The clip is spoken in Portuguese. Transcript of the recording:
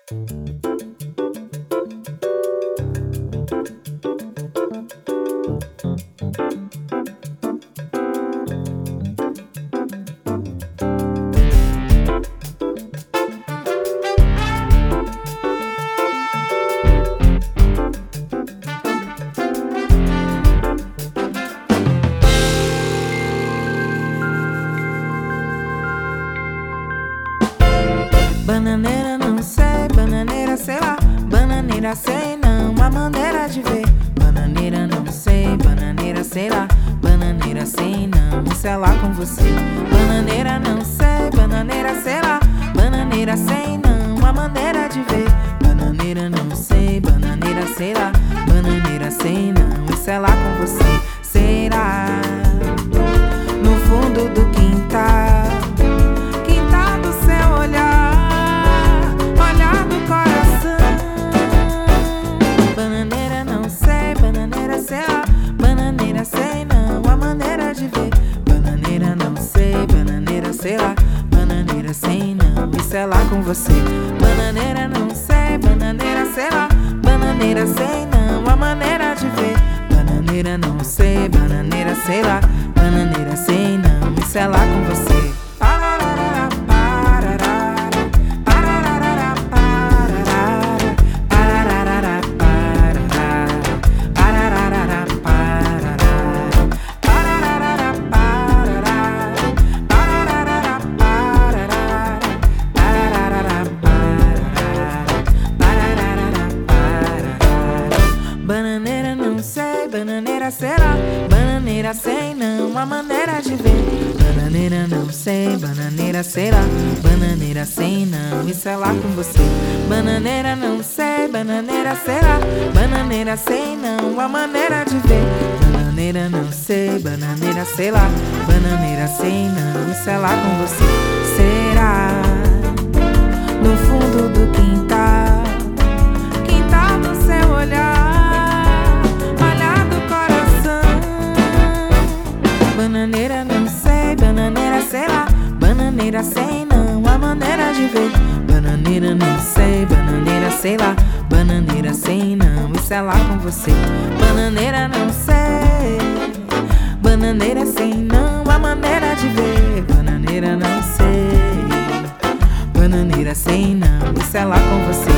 Bananeira não sei, bananeira sei lá, bananeira sei não, a maneira de ver. Bananeira não sei, bananeira sei lá, bananeira sei não, isso é lá com você. Bananeira não sei, bananeira sei lá, bananeira sei não, a maneira de ver. Bananeira não sei, bananeira sei lá, bananeira sei não, isso é lá com você. Será no fundo do quintal, quintal do seu olhar, olhar do coração. Bananeira não sei, bananeira sei lá, bananeira sei não, a maneira de ver. Bananeira não sei, bananeira sei lá, bananeira sei não, isso é lá com você. Bananeira não sei, bananeira sei lá, bananeira sei não, a maneira de ver. Bananeira não sei, bananeira sei lá, bananeira sei não, isso é lá com você. Bananeira não sei, bananeira sei lá, bananeira sei não, a maneira de ver. Bananeira não sei, bananeira sei lá, bananeira sei não, isso é lá com você. Bananeira não sei, bananeira sei lá, bananeira sei não, a maneira de ver. Bananeira não sei, bananeira sei lá, bananeira sei não, isso é lá com você. Será no fundo do quintal, quintal do seu olhar, olhar do coração. Bananeira não sei, bananeira sei lá, bananeira sei não, a maneira de ver. Bananeira não sei, bananeira sei lá, bananeira sei não, isso é lá com você. Bananeira não sei, bananeira sei não, a maneira de ver. Bananeira não sei, bananeira sei não, isso é lá com você.